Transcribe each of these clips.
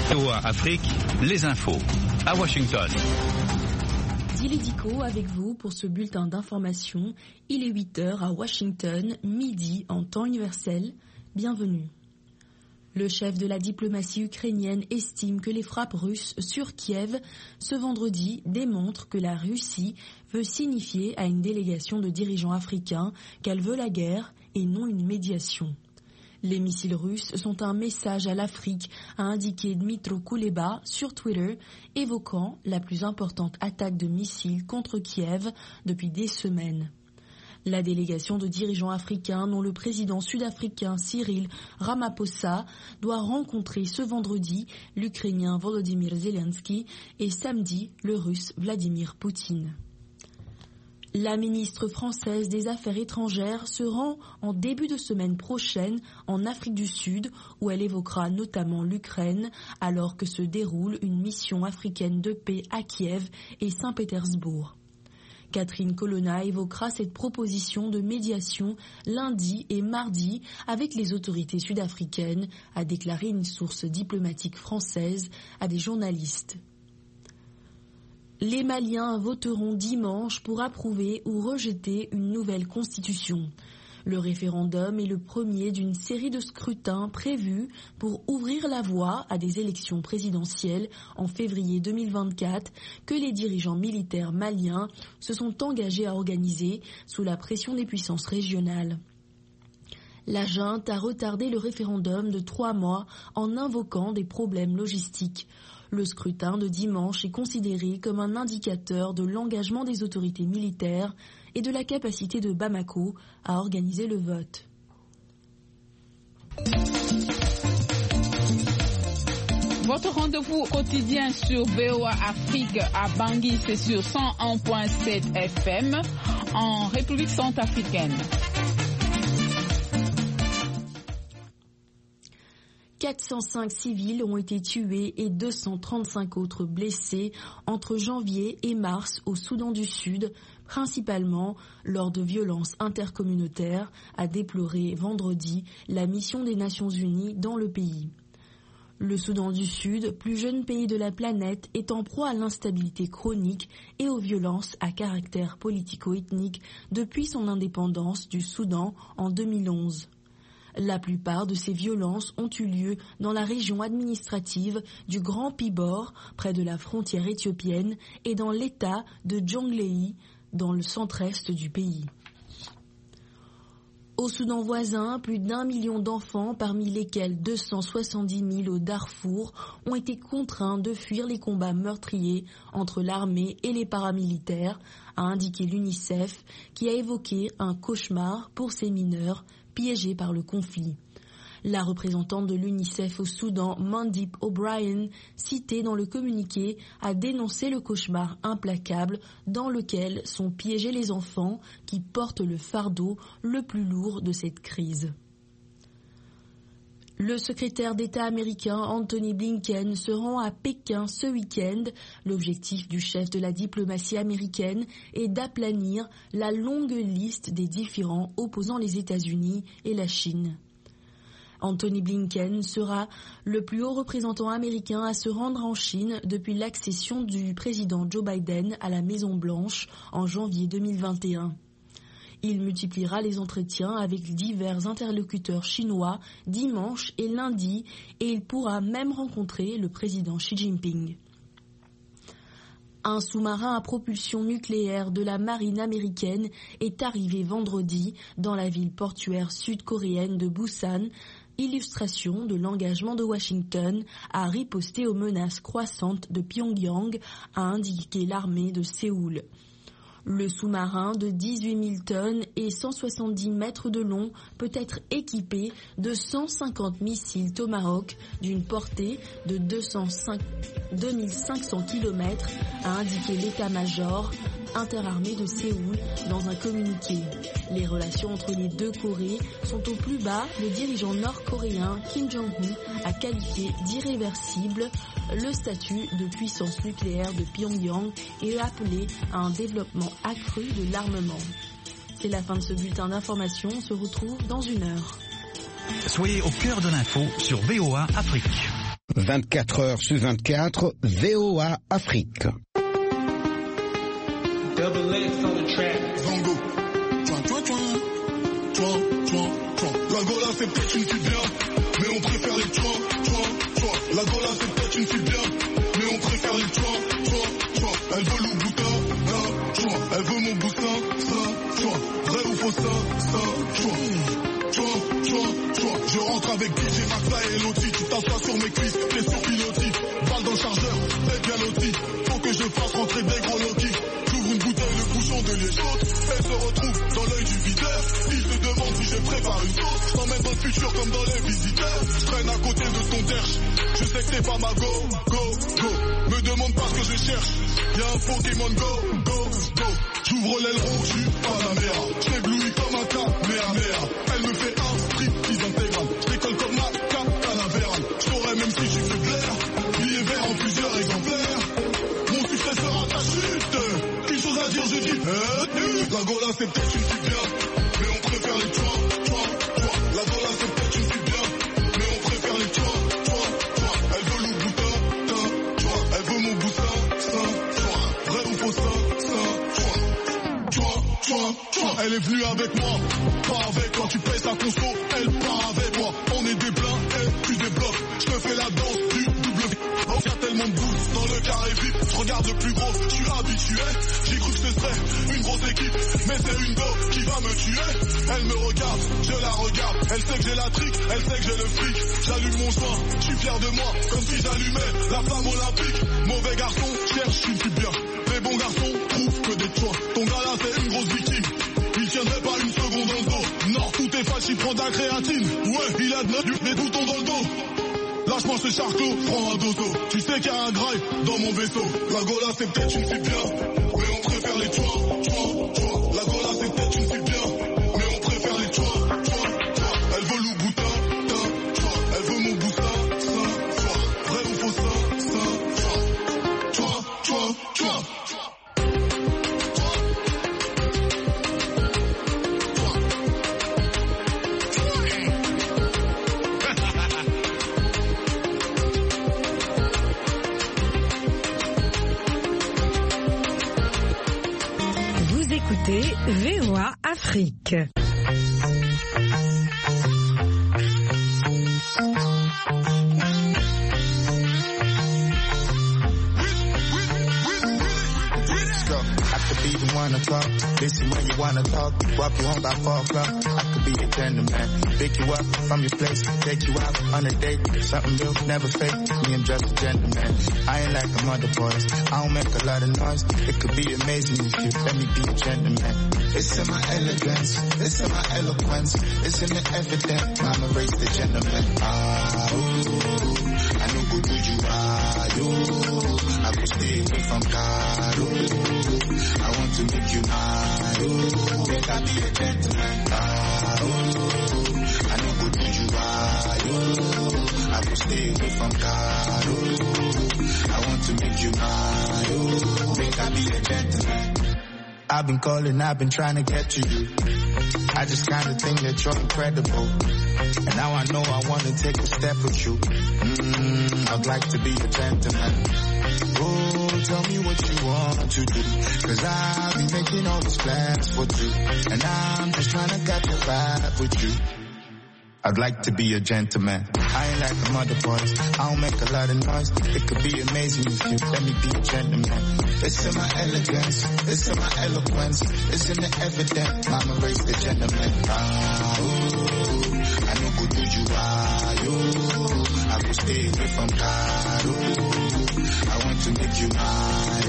VOA Afrique, les infos. À Washington. Dilédico avec vous pour ce bulletin d'information. Il est 8h à Washington, midi en temps universel. Bienvenue. Le chef de la diplomatie ukrainienne estime que les frappes russes sur Kiev ce vendredi démontrent que la Russie veut signifier à une délégation de dirigeants africains qu'elle veut la guerre et non une médiation. Les missiles russes sont un message à l'Afrique, a indiqué Dmytro Kuleba sur Twitter, évoquant la plus importante attaque de missiles contre Kiev depuis des semaines. La délégation de dirigeants africains dont le président sud-africain Cyril Ramaphosa doit rencontrer ce vendredi l'Ukrainien Volodymyr Zelensky et samedi le Russe Vladimir Poutine. La ministre française des Affaires étrangères se rend en début de semaine prochaine en Afrique du Sud où elle évoquera notamment l'Ukraine alors que se déroule une mission africaine de paix à Kiev et Saint-Pétersbourg. Catherine Colonna évoquera cette proposition de médiation lundi et mardi avec les autorités sud-africaines, a déclaré une source diplomatique française à des journalistes. Les Maliens voteront dimanche pour approuver ou rejeter une nouvelle constitution. Le référendum est le premier d'une série de scrutins prévus pour ouvrir la voie à des élections présidentielles en février 2024 que les dirigeants militaires maliens se sont engagés à organiser sous la pression des puissances régionales. La junte a retardé le référendum de 3 mois en invoquant des problèmes logistiques. Le scrutin de dimanche est considéré comme un indicateur de l'engagement des autorités militaires et de la capacité de Bamako à organiser le vote. Votre rendez-vous quotidien sur VOA Afrique à Bangui, c'est sur 101.7 FM en République centrafricaine. 405 civils ont été tués et 235 autres blessés entre janvier et mars au Soudan du Sud, principalement lors de violences intercommunautaires, a déploré vendredi la mission des Nations Unies dans le pays. Le Soudan du Sud, plus jeune pays de la planète, est en proie à l'instabilité chronique et aux violences à caractère politico-ethnique depuis son indépendance du Soudan en 2011. La plupart de ces violences ont eu lieu dans la région administrative du Grand Pibor, près de la frontière éthiopienne, et dans l'état de Jonglei, dans le centre-est du pays. Au Soudan voisin, plus d'1 million d'enfants, parmi lesquels 270 000 au Darfour, ont été contraints de fuir les combats meurtriers entre l'armée et les paramilitaires, a indiqué l'UNICEF, qui a évoqué un cauchemar pour ces mineurs piégés par le conflit. La représentante de l'UNICEF au Soudan, Mandip O'Brien, citée dans le communiqué, a dénoncé le cauchemar implacable dans lequel sont piégés les enfants qui portent le fardeau le plus lourd de cette crise. Le secrétaire d'État américain Anthony Blinken se rend à Pékin ce week-end. L'objectif du chef de la diplomatie américaine est d'aplanir la longue liste des différends opposant les États-Unis et la Chine. Anthony Blinken sera le plus haut représentant américain à se rendre en Chine depuis l'accession du président Joe Biden à la Maison-Blanche en janvier 2021. Il multipliera les entretiens avec divers interlocuteurs chinois dimanche et lundi et il pourra même rencontrer le président Xi Jinping. Un sous-marin à propulsion nucléaire de la marine américaine est arrivé vendredi dans la ville portuaire sud-coréenne de Busan, illustration de l'engagement de Washington à riposter aux menaces croissantes de Pyongyang, a indiqué l'armée de Séoul. Le sous-marin de 18 000 tonnes et 170 mètres de long peut être équipé de 150 missiles Tomahawk d'une portée de 2500 km, a indiqué l'état-major interarmée de Séoul dans un communiqué. Les relations entre les deux Corées sont au plus bas. Le dirigeant nord-coréen Kim Jong-un a qualifié d'irréversible le statut de puissance nucléaire de Pyongyang et a appelé à un développement accru de l'armement. C'est la fin de ce bulletin d'information. On se retrouve dans 1 heure. Soyez au cœur de l'info sur VOA Afrique. 24 heures sur 24, VOA Afrique. Double X on the track. Zango. La Gola c'est peut-être une fille bien, mais on préfère les tchouan. La Gola c'est peut-être une fille bien, mais on préfère les tchouan. Elle veut le boutin, elle veut mon boutin, vrai ou faux ça, Je rentre avec DJ Maxa et Loti, tu t'assois sur mes cuisses, t'es sur pilotis. Balle dans le chargeur, t'es bien loti. Faut que je fasse rentrer des gros Loki. J'ouvre une bouteille, le bouchon de l'échoute. Elle se retrouve dans l'œil du videur. Il se demande si je prépare une sauce. Je t'emmène dans le futur comme dans les visiteurs. Je traîne à côté de ton derche. Je sais que t'es pas ma go. Me demande pas ce que je cherche. Y'a un Pokémon go. J'ouvre l'aile rouge, j'suis pas la merde. J'éblouis comme un Kamehameha. Elle me fait un striptease intégral. J'décolle comme ma Canaveral. J't'aurais même si je suis clair. Billet vert en plusieurs exemplaires. Mon succès sera ta chute. Une chose à dire, je dis la Gola c'est peut-être une fille bien, mais on préfère les tchouan. La Gola c'est peut-être une fille bien, mais on préfère les tchouan. Elle veut le boutin, elle veut mon boutin, vrai ou faux ça. Elle est venue avec moi, pas avec toi. Tu payes sa conso, elle part avec moi. On est des blincs, elle tu débloques. Je te fais la danse du double. Y'a tellement de boules dans le carré vif. Je regarde le plus gros, je suis habitué. J'ai cru que ce serait une grosse équipe, mais c'est une go qui va me tuer. Elle me regarde, je la regarde. Elle sait que j'ai la trique, elle sait que j'ai le fric. J'allume mon joint, je suis fier de moi, comme si j'allumais la flamme olympique. Mauvais garçon, cherche une fille bien. Les bons garçons trouvent que des choix. Ton gars là c'est une grosse victime. Il tiendrait pas une seconde dans le dos. Non, tout est fâche, il prend de la créatine. Ouais, il a des boutons dans le dos. Lâche-moi ce charclos, prends un dozo. Tu sais qu'il y a un graille dans mon vaisseau. La Gola c'est peut-être une fille bien, mais on préfère les tchouan. La Gola c'est peut-être une fille bien, mais on préfère les tchouan. Elle veut le boutin, elle veut mon boutin, vrai ou faux ça. écoutez VOA Afrique. Be the one to talk, listen when you wanna talk, walk you home by 4 o'clock. I could be a gentleman, pick you up from your place, take you out on a date, something real, never fake. Me, I'm just a gentleman. I ain't like them other boys, I don't make a lot of noise. It could be amazing if you let me be a gentleman. It's in my elegance, it's in my eloquence, it's in the evidence. I'ma raise the gentleman. I know who you are, you. I could stay away from Caro. I want to make you mine, oh, make I be a gentleman, I know who you are, oh, I will stay away from Caro. I want to make you mine, oh, make I be a gentleman. I've been calling, I've been trying to get to you. I just kinda think that you're incredible. And now I know I wanna take a step with you. I'd like to be a gentleman. Oh, tell me what you want to do, 'cause I'll be making all these plans for two, and I'm just trying to catch a vibe with you. I'd like to be a gentleman. I ain't like them other boys, I don't make a lot of noise. It could be amazing if you let me be a gentleman. It's in my elegance, it's in my eloquence, it's in the evidence. I'ma raise the gentleman. I know who you are, you. I will stay away from Caro. I want to make you mine,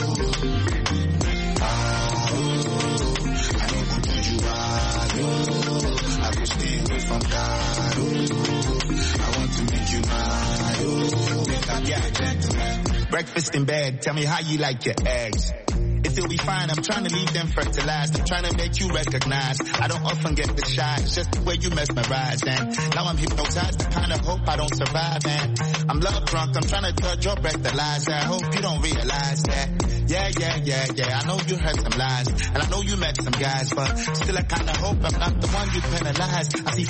I know who you are, you. I will stay away from Caro. I want to make you mine, make I be a gentleman. Breakfast in bed, tell me how you like your eggs. If you'll be fine, I'm trying to leave them fertilized. I'm trying to make you recognize I don't often get the shine. It's just the way you mesmerize. And now I'm hypnotized. I kind of hope I don't survive. And I'm love drunk. I'm trying to judge your breathalyzer. I hope you don't realize that. Yeah. I know you heard some lies. And I know you met some guys. But still I kind of hope I'm not the one you penalize. I see